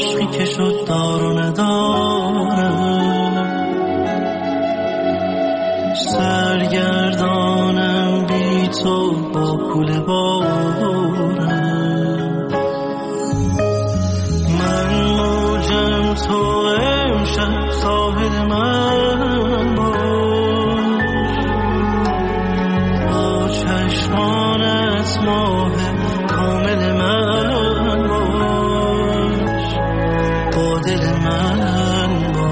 عشقی که شد دار و ندارم، سرگردانم بی تو با کوله بارم. من موجم تو امشب ساحل من باش، با چشمانت ماه کامل من باش، با دل من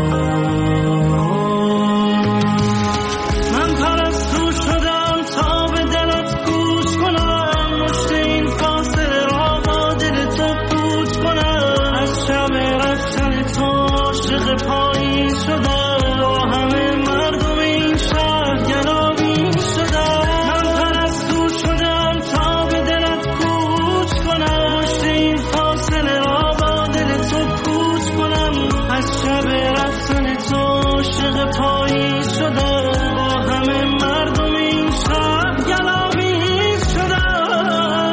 باش. من پرستو شدم تا به دلت گوش کنم، مشت این فاصله را با دل تو پوچ کنم. از شب رفتن تو عاشق پاییز شدم، با همه مردم این شهر گلاویز شدم. من پرستو شدم تا به دلت گوش کنم، مشت این فاصله را با دل تو پوچ کنم. از شب رفتن تو عاشق پاییز شدم، با همه مردم این شهر گلاویز شدم.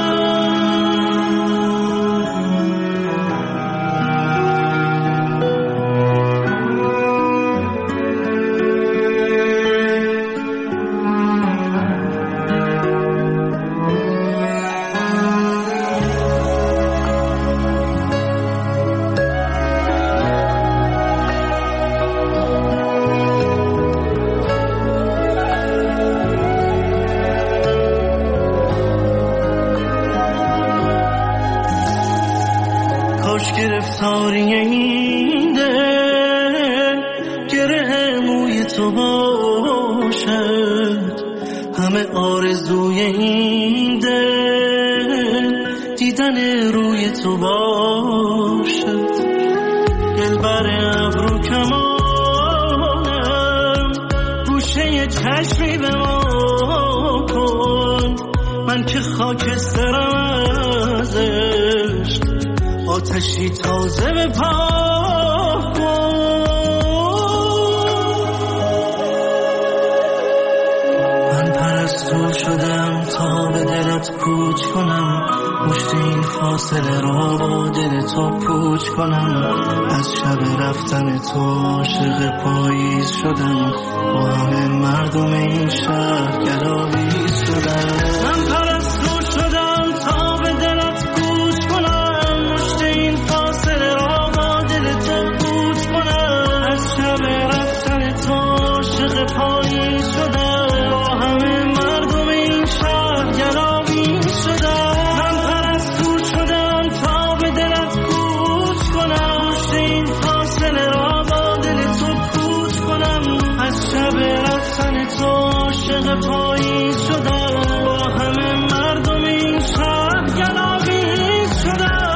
کاش گرفتاری این دل گره موی تو باشد، همه آرزوی این دل دیدن روی تو باشد. دلبر ابرو کمانم، گوشه چشمی به ما کن، من که خاکسترم از عشق، آتشی تازه به پا کن. من پرستو شدم تا به دلت کوچ کنم، مشت این فاصله را با دل تو پوچ کنم. از شب رفتن تو عاشق پاییز شدم، با همه مردم این شهر گلاویز شدم. من پرستو شدم تا به دلت کوچ کنم، مشت این فاصله را با دل تو پوچ کنم. از شب رفتن تو عاشق پاییز شدم، با همه مردم این شهر گلاویز شدم. من پرستو شدم تا به دلت کوچ کنم، مشت این فاصله را با دل تو پوچ کنم. از شب رفتن تو عاشق پاییز شدم، با همه مردم این شهر گلاویز شدم.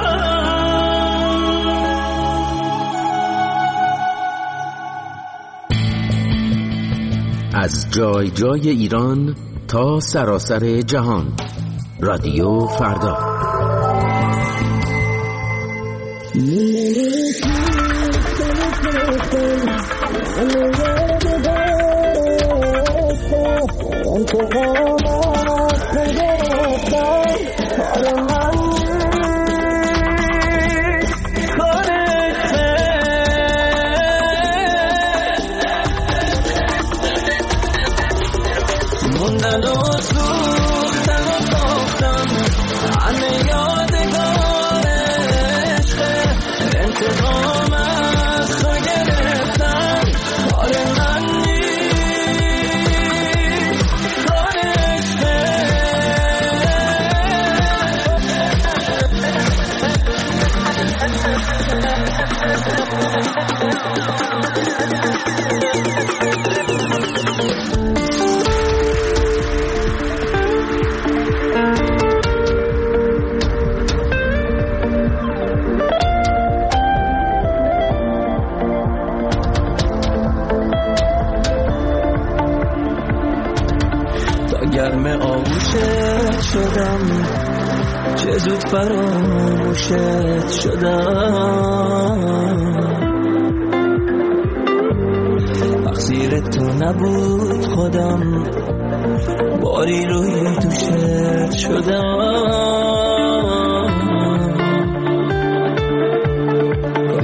از جای جای ایران تا سراسر جهان، رادیو فردا. گرم آغوشت شدم، چه زود فراموشت شدم. تقصیر تو نبود خودم، باری روی دوشت شدم.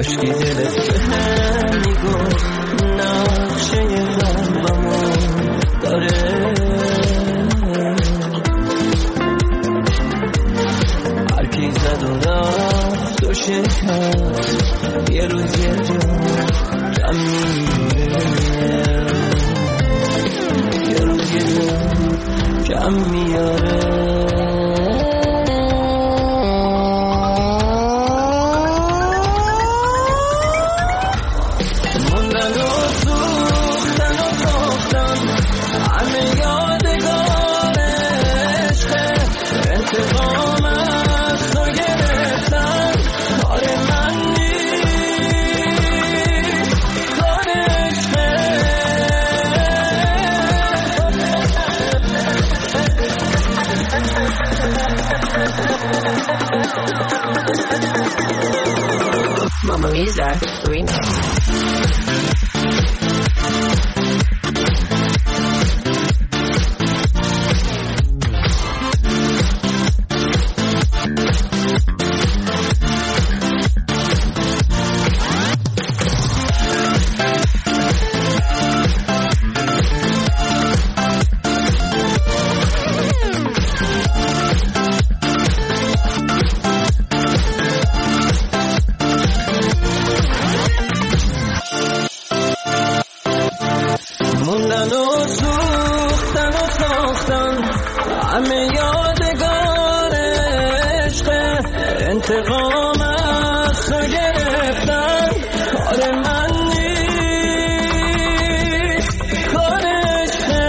درد و رفت و شکست یه روز یه جا میاره یه روز یه جا میاره Mama Lisa remix. انتقام از تو گرفتن کار من نیست کارشه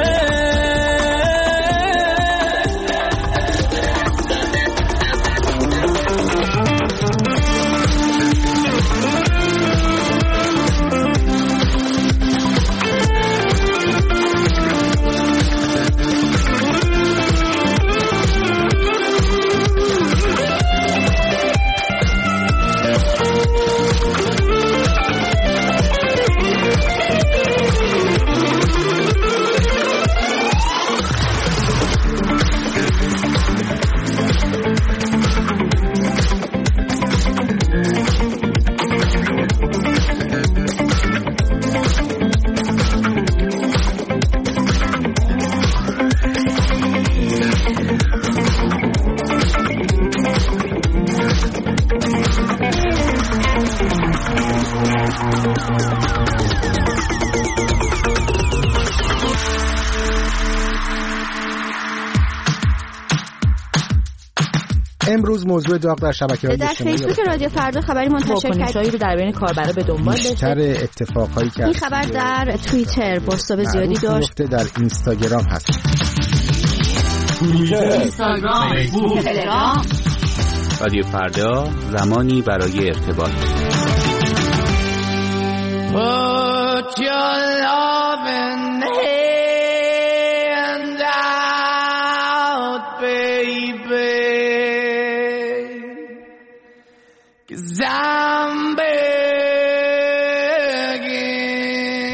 امروز موضوع داغ در شبکه‌های اجتماعی در فیسبوک رادیو فردا خبری منتشر کردیم رو در بین کاربرا به دنبال داشته. بیشتر اتفاقایی که این خبر در توییتر بازتاب زیادی داشت. در اینستاگرام هست. اینستاگرام، فیسبوک، تلگرام. رادیو فردا زمانی برای ارتباط. Put your loving hand out, baby, 'cause I'm begging.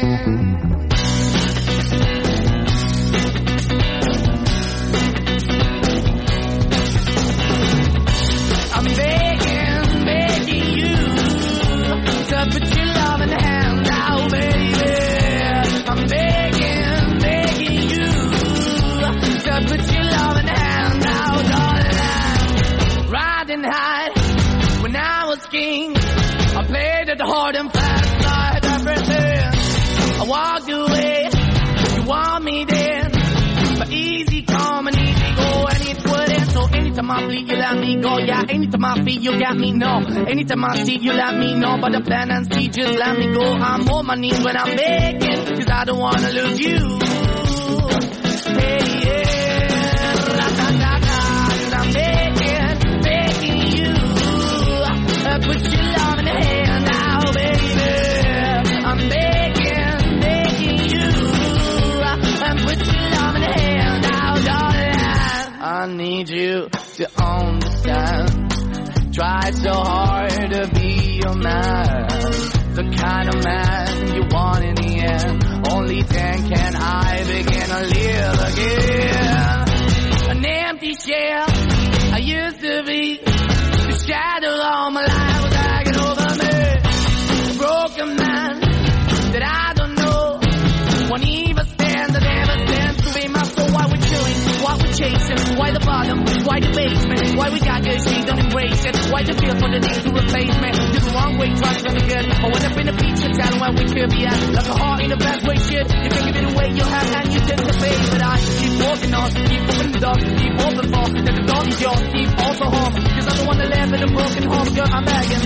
I'm begging, begging you to put your loving hand out, baby. I'm begging, begging you to put your loving hand out, darling. Riding high when I was king, I played it hard and fast, I had everything. I walked away, you want me then, but easy come and easy go, and it wouldn't. So anytime I bleed, you let me go. Yeah, anytime I feel, you got me, no. Anytime I see, you let me know. But the plan and see, just let me go. I'm on my knees when I'm begging, 'cause I don't wanna lose you. Hey, yeah, ra-da-da-da, 'cause I'm begging, begging you. Put your love in the hand now, baby. I'm begging, begging you. Put your love in the hand now, darling. I need you to understand. Try so hard to be your man, the kind of man you want in the end. Only then can I begin to live again. An empty shell I used to be, the shadow all my life was hanging over me. A broken man that I don't know, won't even stand, I never stand to be my soul. Why we're chilling, why we're chasing, why the bottom, why the basement, why we got good, she don't embrace it. Why I just feel for the need to replace me. You're the wrong way, trying to good. I went up in the feature town where we could be at. Like a heart in a bad way, shit. You can give it away, you have, and you tend to pay. But I keep walking on, keep moving the dog, keep open for. That the dog is yours, keep also home. Cause I'm the one that live in a broken home, girl, I'm begging.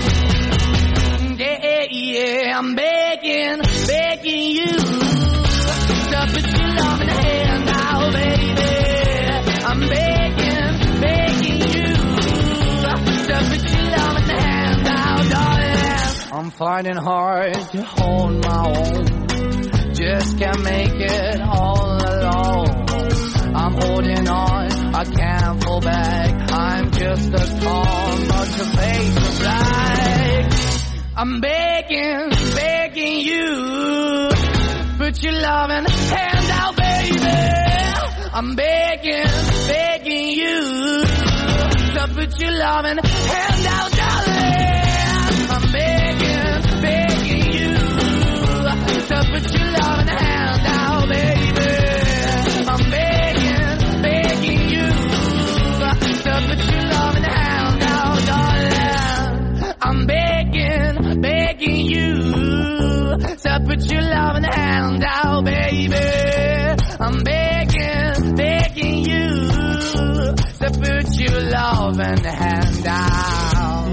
Yeah, I'm begging, begging you to put your love in the hand now, baby. I'm begging, begging you to put your love in the hand now, darling. I'm finding hard to hold my own, just can't make it all alone. I'm holding on, I can't fall back. I'm just a call, but your face is black. I'm begging, begging you, put your loving hand out, baby. I'm begging, begging you, to put your loving hand out, darling. I'm begging, begging you, to put your loving hand out, baby. I'm begging, begging you, to put your loving hand out, darling. I'm begging, begging you to put your loving hand out, baby. I'm begging, begging you to put your loving hand out.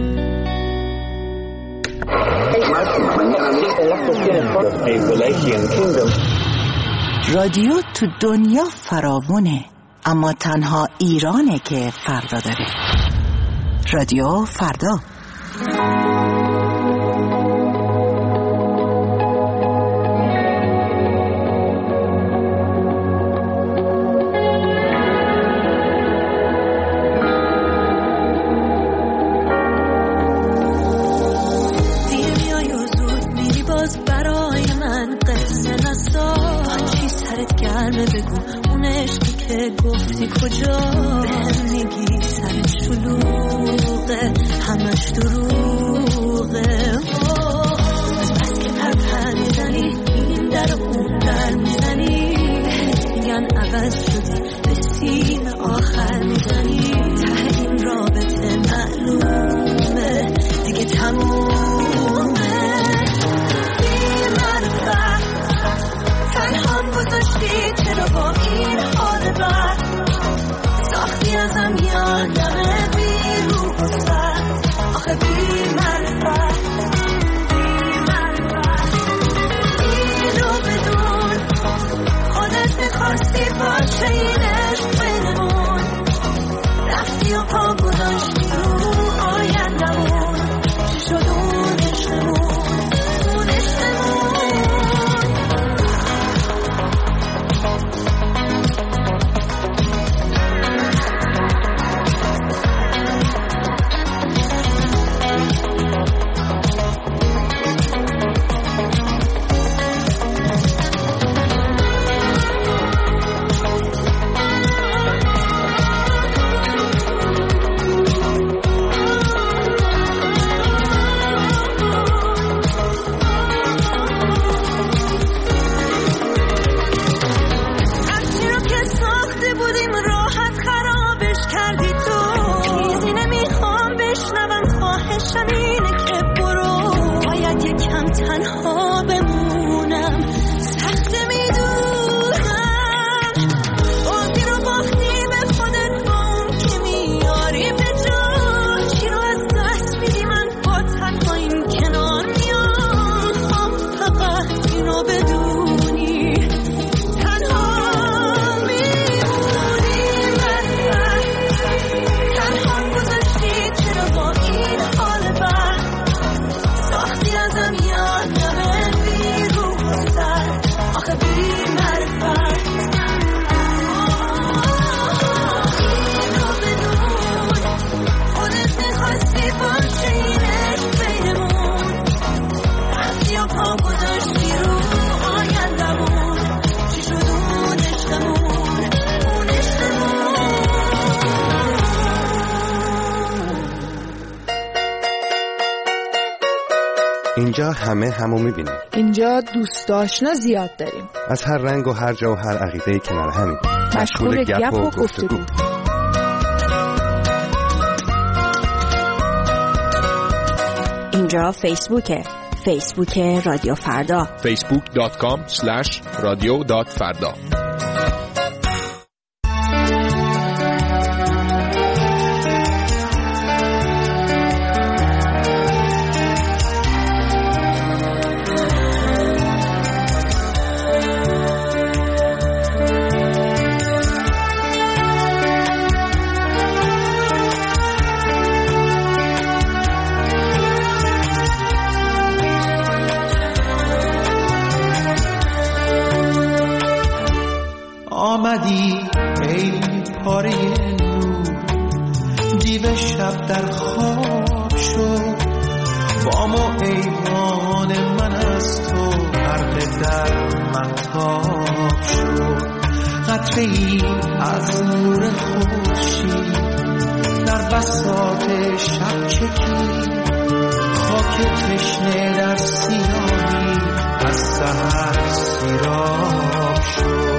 رادیو تو دنیا فراوونه، اما تنها ایرانه که فردا داره. رادیو فردا. گفتی کجا بهم میگی سر شلوغه همش دروغه از بس که پرپر میزنی این در اون در میزنی بهت میگن عوض شدی به سیم آخر میزنی ته این رابطه معلومه دیگه تمومه بی معرفت تنهام گذاشتی چرا با این حال بد ساختی ازم یادمه بی روح و سد آخه بی معرفت اینو بدون خودت میخواستی باشه این عشق بینمون رفتی و پا گذاشتی رو آیندمون چی شد اون عشقمون اینجا همه همو میبینیم. اینجا دوست آشنا زیاد داریم. از هر رنگ و هر جا و هر عقیده‌ای کنار همین. مشغول گپ و گفتگو. اینجا فیسبوک رادیو فردا، facebook.com/radio.farda. آمدی ای پاره نور، دیو شب در خواب شد، بام و ایوان من از تو غرق در مهتاب شد. قطره ای از نور خورشید در بساط شب چکید، خاک تشنه در سیاهی از سحر سیراب شد.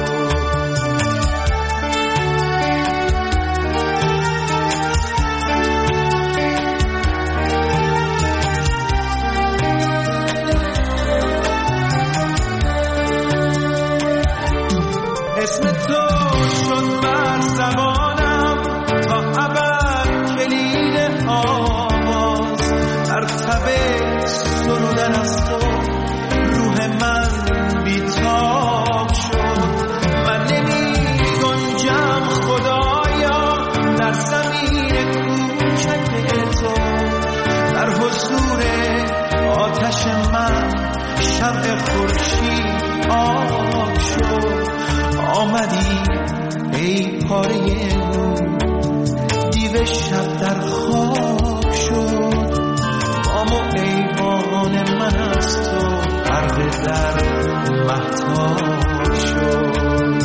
اسم تو شد بر زبانم تا ابد کلید آواز، در تب سرودن از تو روح من بیتاب شد. من نمی گنجم خدایا در زمین کوچک تو، در حضور آتش من شمع خورشید آب شد. آمدی ای پاره نور، دیو شب در خواب شد، بام و ایوان من از تو غرق در مهتاب شد.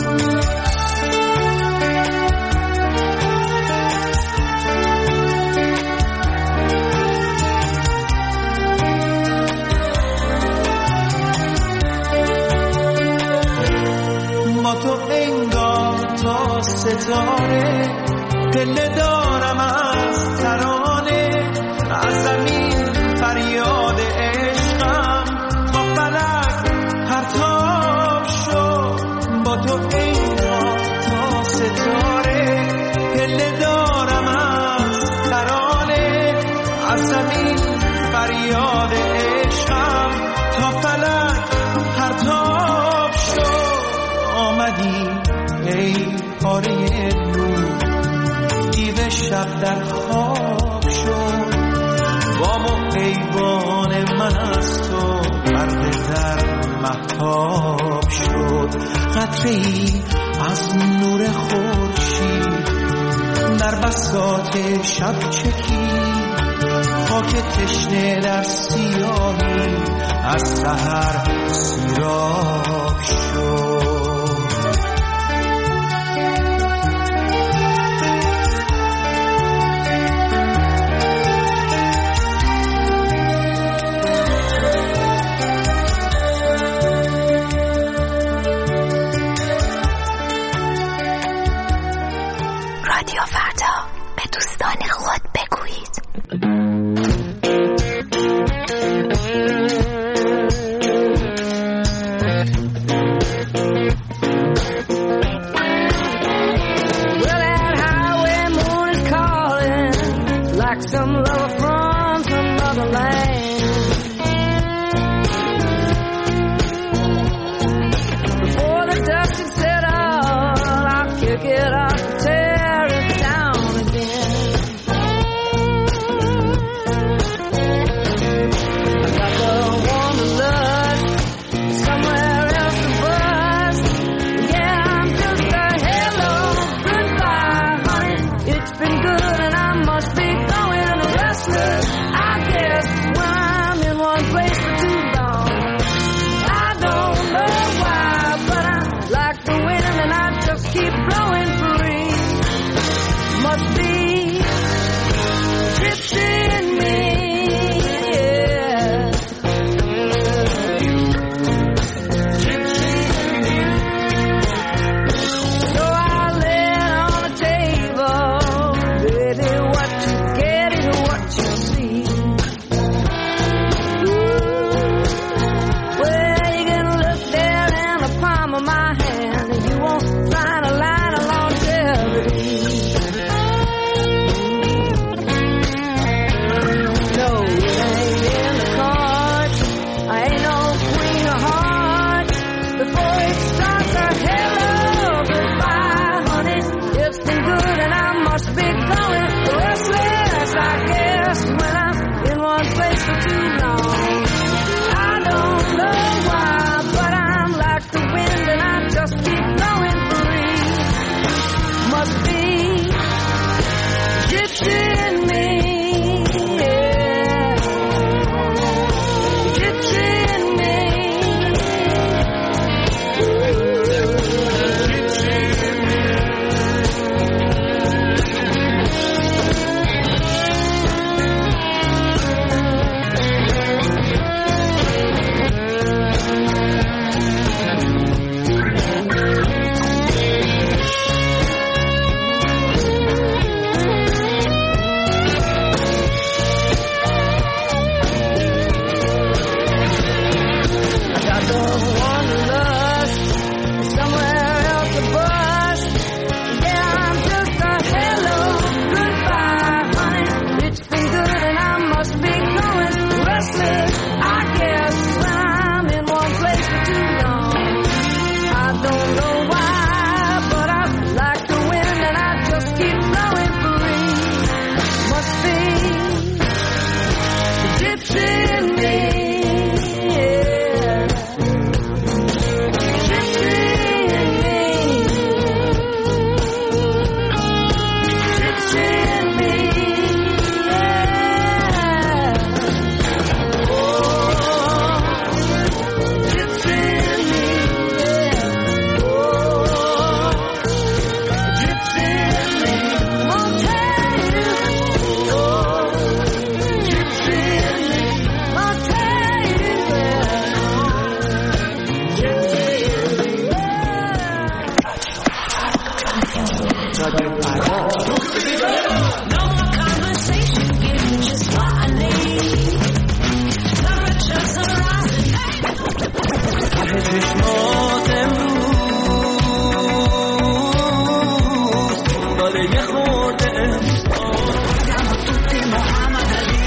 تو انگار تا ستاره، دل دارم از ترانه، از زمین فریاد عشقم تا فلک پرتاب شد. با تو انگار تا ستاره، دل دارم از ترانه، از زمین فریاد عشقم تا فلک پرتاب شد. آمدی ای پاره نور، دیو شب در خواب شد، بام و ایوان من از تو غرق در مهتاب شد. قطره ای از نور خورشید در بساط شب چکید، خاک تشنه در سیاهی از سحر سیراب شد. رادیو فردا، به دوستان خود بگویید. Been good and I must be going restless. I guess when I'm in چشمات امروز باده یه خورده محمد علی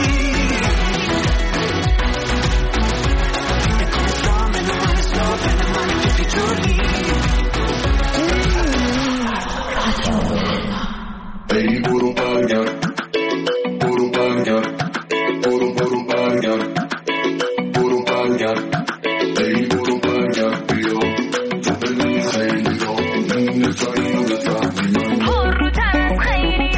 ای برو برگرد برو برگرد برو برگرد برو برگرد ای برو برگرد بیا تو بدونی خیلی را نتا اینو بفهمی من پر رو تر از خیلی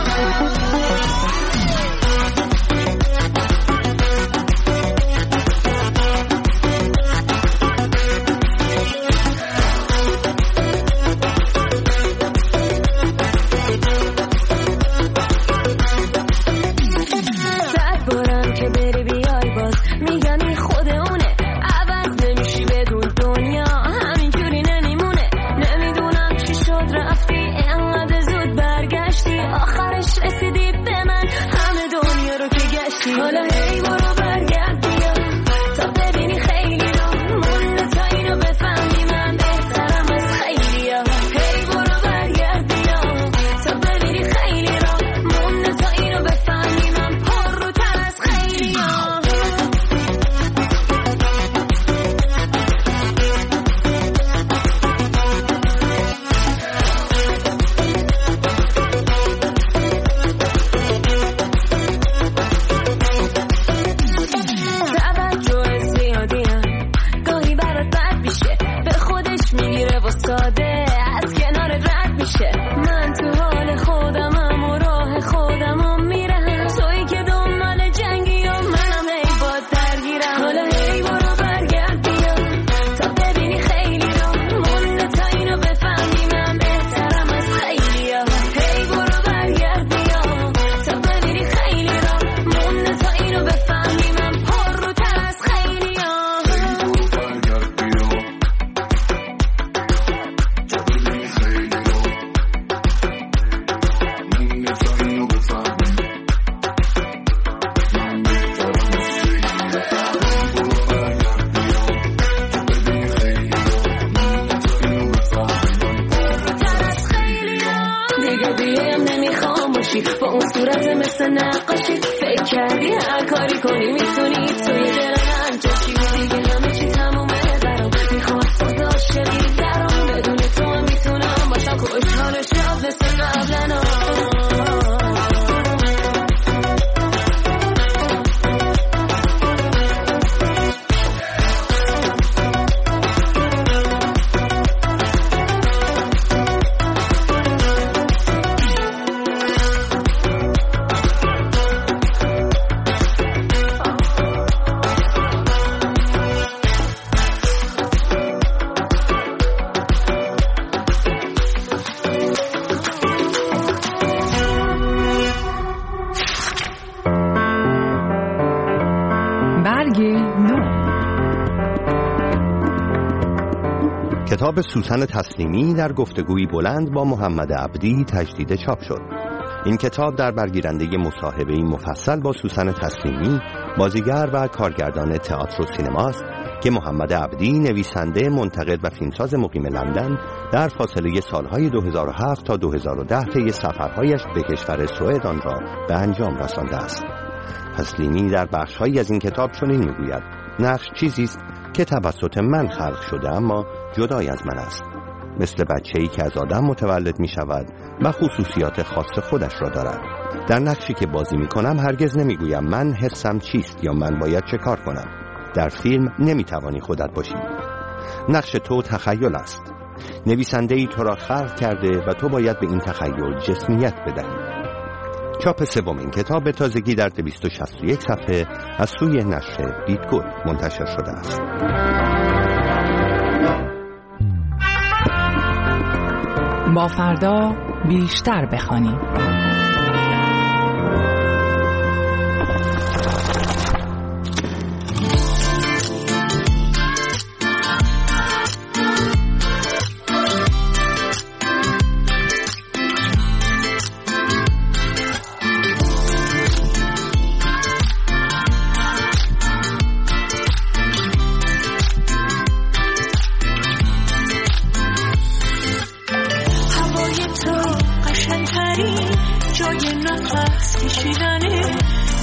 با اون صورت مثل نقاشی فکر کردی هر کاری کنی میتونی توی دل من جاشی دیگه همه چی تمومه برام میخواد باز عاشقی درام بدون تو هم میتونم باشم خوشحال شاد مثل قبلنا کتاب سوسن تسلیمی در گفتگویی بلند با محمد عبدی تجدید چاپ شد. این کتاب در برگیرنده مصاحبه‌ای مفصل با سوسن تسلیمی، بازیگر و کارگردان تئاتر و سینما است که محمد عبدی، نویسنده، منتقد و فیلمساز مقیم لندن، در فاصله سالهای 2007 تا 2010 طی سفرهایش به کشور سوئد آن را به انجام رسانده است. تسلیمی در بخش‌هایی از این کتاب چنین می‌گوید: نقش چیزی است که توسط من خلق شده اما جدای از من است، مثل بچه‌ای که از آدم متولد می شود و خصوصیات خاص خودش را دارد. در نقشی که بازی می کنم هرگز نمی گویم من حسم چیست یا من باید چه کار کنم. در فیلم نمی توانی خودت باشی. نقش تو تخیل است. نویسنده‌ای تو را خلق کرده و تو باید به این تخیل جسمیت بدهی. چاپ سومین کتاب به تازگی در 261 صفحه از سوی نشر بیتگل منتشر شده است. با فردا بیشتر بخوانیم.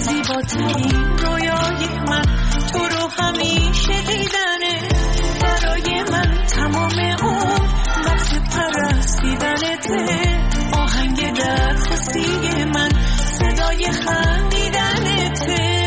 زیباترین رویای من تو رو همیشه دیدنه، برای من تمام اون وقت پرستیدنته، آهنگ درخواستی من صدای خندیدنته.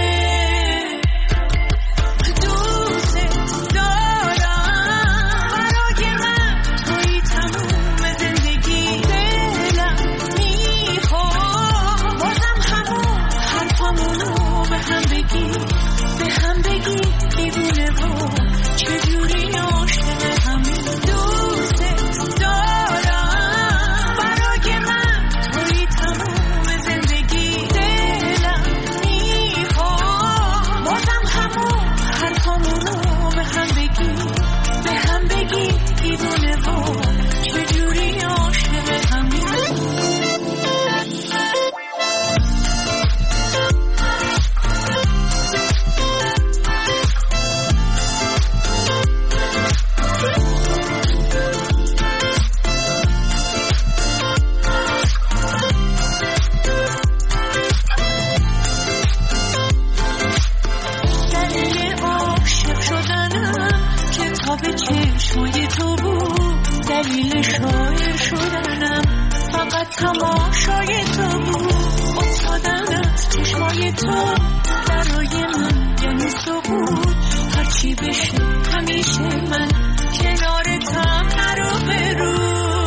تماشای تو بود، افتادن از چشمای تو برای من یعنی سقوط، هرچی بشه همیشه من کنارتم نرو برو.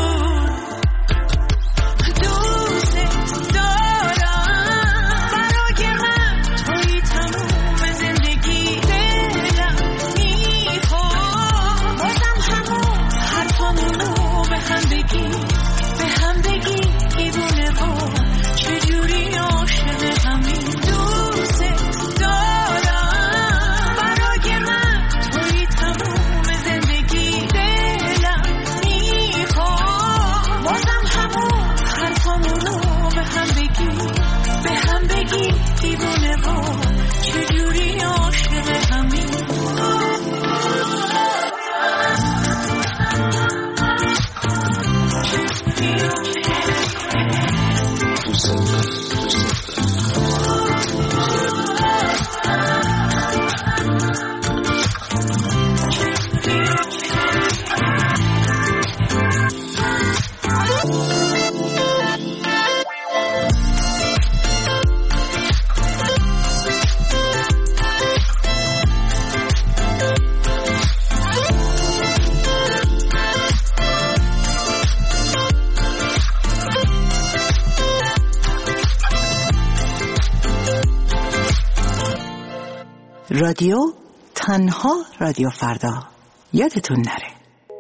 دوست دارم برای من توی تموم زندگی، دلم میخواد بازم همون حرفامونو به هم بگی، به هم بگی دیوونه و چجوری عاشق همین. دوست دارم برای من توی تموم زندگی، دلم میخواد بازم همون حرفامونو به هم بگی، به هم بگی دیوونه و چجوری عاشق همین. رادیو تنها رادیو فردا، یادتون نره.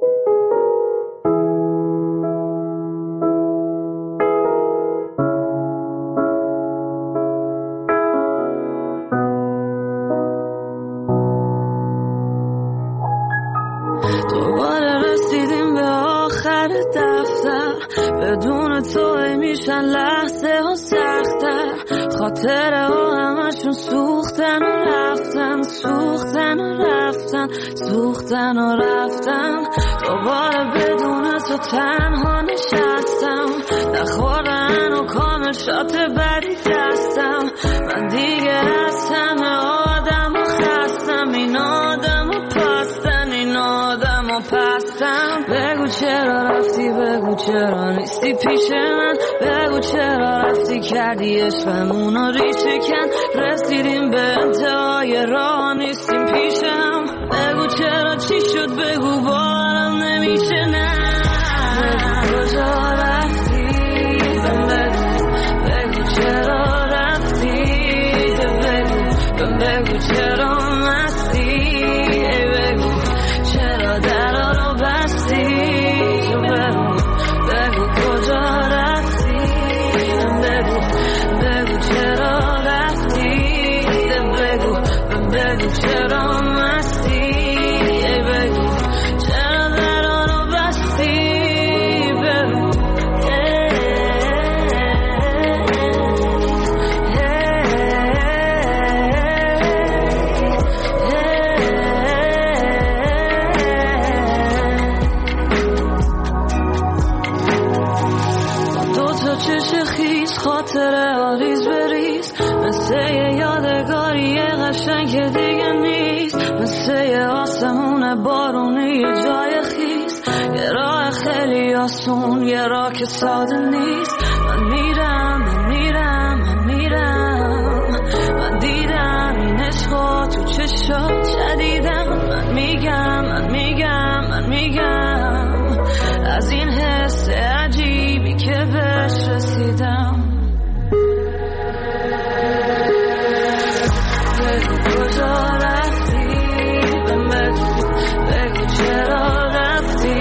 دوباره رسیدیم به آخر دفتر، بدون تو میشن لحظه ها سختر، خاطره ها همشون سوختن و رفتن، سوختن و رفتن، سوختن و رفتن. دوباره بدون تو تنها نشستم، نخوردن و کامل شات بدی دستم، من دیگه از همه آدم و خستم، این آدم و پستن، این آدم و پستم. بگو چرا رفتی، بگو چرا نیستی پیش من، بگو چرا رفتی کردی عشقمونو ریشه کن، رسیدیم به انتهای راه نیستیم پیشم. بگو چرا چی شد، بگو بارم نمیشه، نه بگو کجا رفتی، بگو چرا رفتی، بگو چرا مستی، بگو چرا درا رو بستی، بگو کجا رفتی، بگو چرا رفتی، بگو چرا مستی، بگو چرا درا رو بستی، بگو چش خیز، خاطره آریز بریز، مثل یه رنگ دیگه نیست، مثل یه آسمون بارونی یه جای خیس، یه راه خیلی آسون، یه راه که ساده نیست. من میرم من میرم من میرم، من دیدم این عشقا تو چشات شدیدم. من میگم من میگم من میگم از این حس عجیبی که بهش رسیدم. کجا رفتی؟ بگو چرا رفتی؟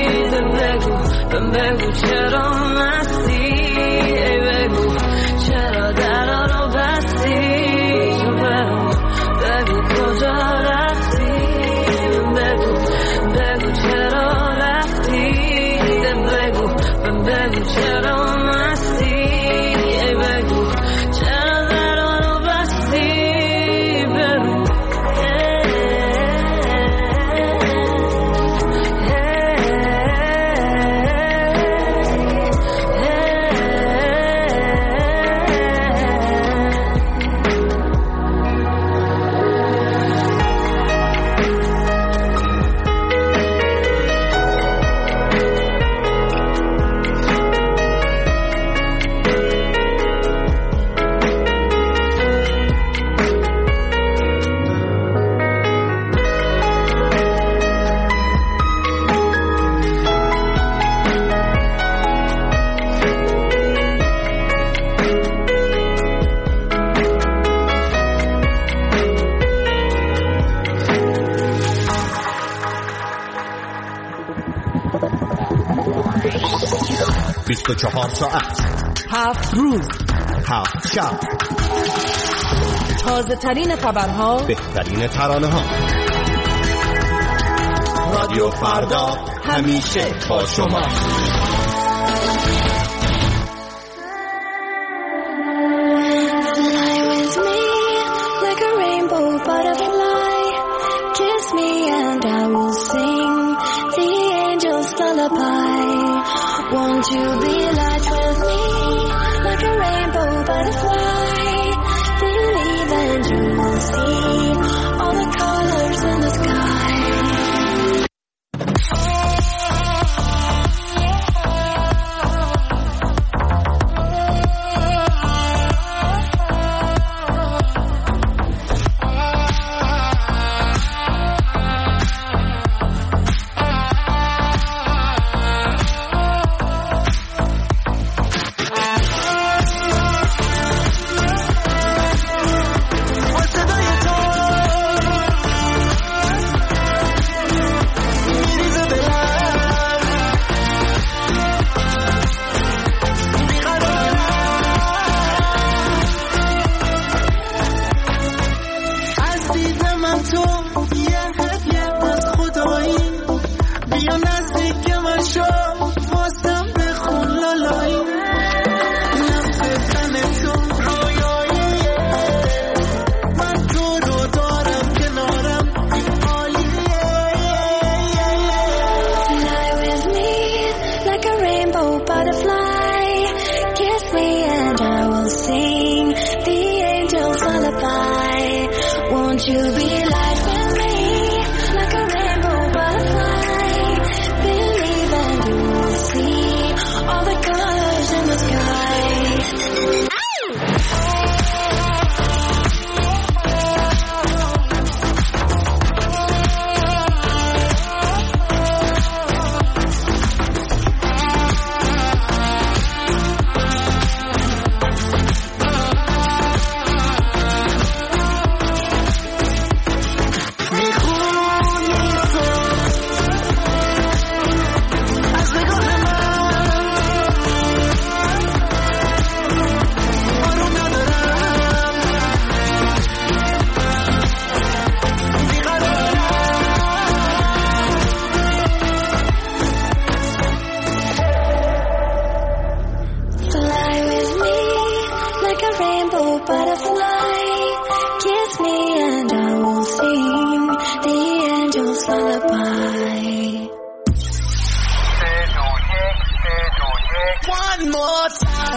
بگو چرا مستی؟ ای بگو چرا درا رو بستی؟ بگو کجا رفتی؟ بگو چرا رفتی؟ بگو چرا مستی؟ ای بگو چرا درا رو بستی؟ چهار ساعت 7 روز 7 شب، تازه ترین خبرها، بهترین ترانه ها. رادیو فردا همیشه با شما. Won't you be light with me, like a rainbow butterfly? Believe and you will see all the colors in the sky.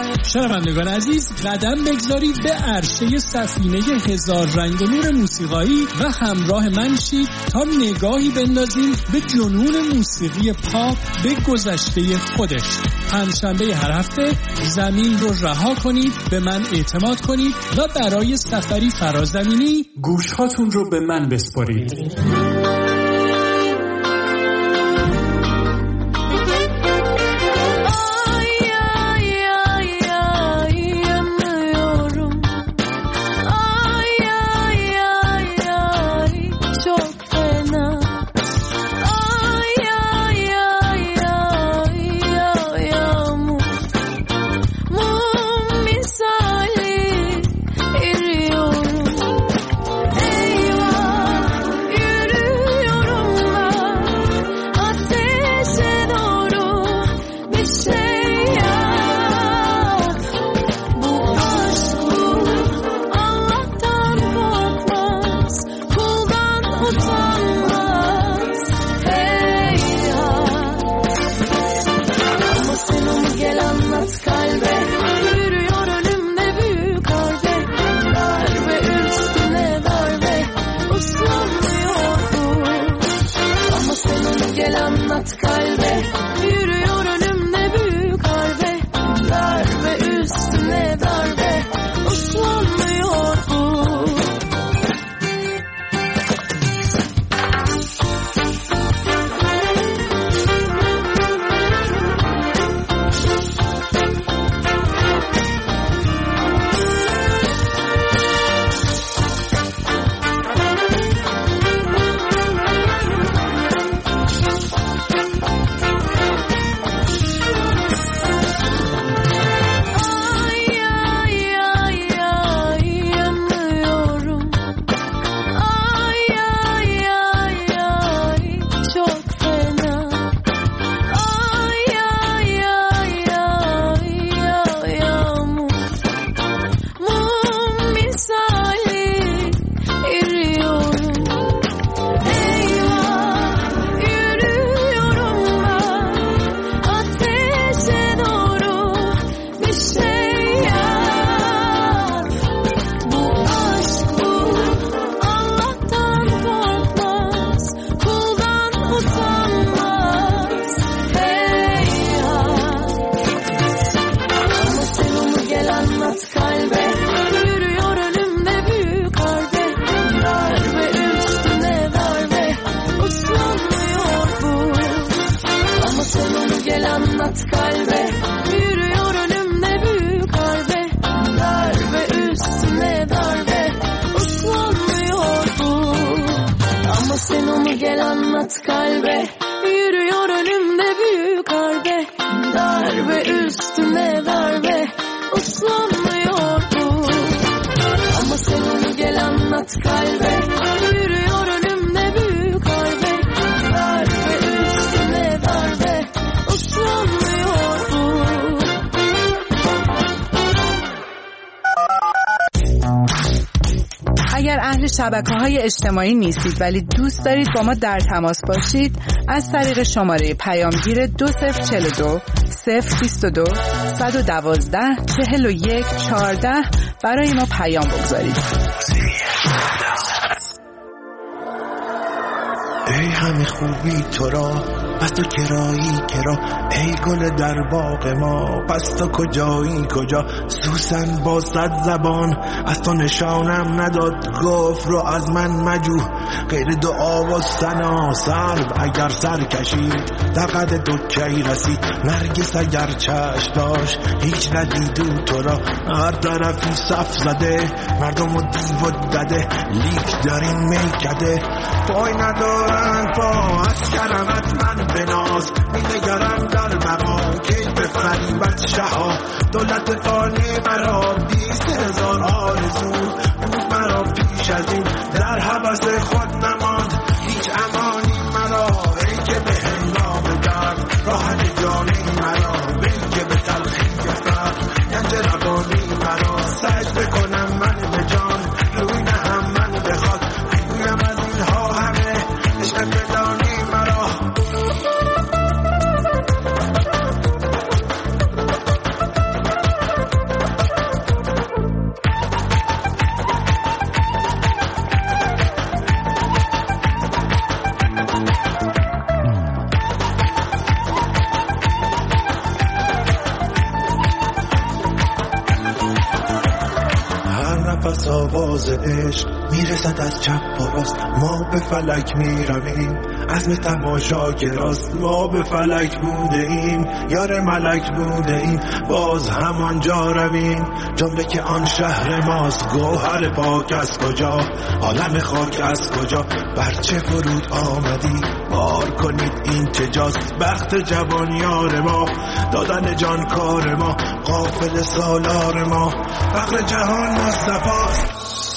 شنوندگان عزیز، قدم بگذارید به عرشه سفینه هزار رنگ و نور موسیقایی و همراه من شید تا نگاهی بندازیم به جنون موسیقی پاپ به گذشته خودش. پنجشنبه هر هفته زمین رو رها کنید، به من اعتماد کنید و برای سفری فرازمینی گوشهاتون رو به من بسپارید. شبکه‌های اجتماعی نیستید ولی دوست دارید با ما در تماس باشید، از طریق شماره پیامگیر 2042 022 112 41 14 برای ما پیام بگذارید. ای همه خوبی تو را، پس تو کرایی کرا، ای گل در باغ ما، پس تو کجایی کجا؟ سوسن با 100 زبان از تو نشانم نداد، گفت رو از من مجو غیر دعا و ثنا. سرو اگر سر کشید در قد تو کی رسید، نرگس اگر چشم داشت هیچ ندیدو تو را. هر طرفی صف زده مردم و دیو و دده، لیک دارین میکده پای ندارن پا. از کرمت من بناز می‌نگرم در بقا، کی به فریبت شها دولت فانی مرا. 20,000 آرزو بود مرا پیش از این، در هوس خود نماند هیچ امانی مرا. ای که به هنگام درد راحت جانی مرا، ای که به تلخی فقر گنج روانی مرا. سجده کنم من به جان روی نهم من بخواد، بگویم از اینها همه عشق بدانی مرا. عشق میرسد از چپ و راست، ما به فلک میرویم عزم تماشاگراست. ما به فلک بوده ایم یار ملک بوده ایم، باز همانجا رویم جمله که آن شهر ماست. گوهر پاک از کجا، عالم خاک از کجا، برچه فرود آمدی بار کنید این چه جاست. بخت جوان یار ما، دادن جان کار ما، قافل سالار ما، فقر جهان مصطفاست.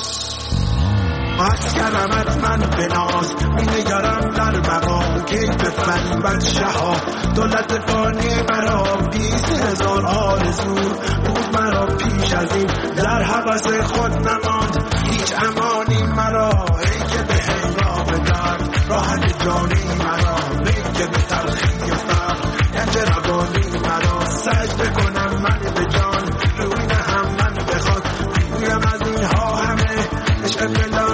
از کرمت من بناز می‌نگرم در مقام که به فن شها. دولت فانی مرا 20,000 آرزو بود مرا پیش از این، در هوس خود نماند هیچ امانی مرا. ای که به هنگام درد راحت جانی مرا، ای که به تلخی و فقر گنج روانی مرا. سجده کنم من به جان روی نهم من بخواد، بگویم از اینها همه عشق بلا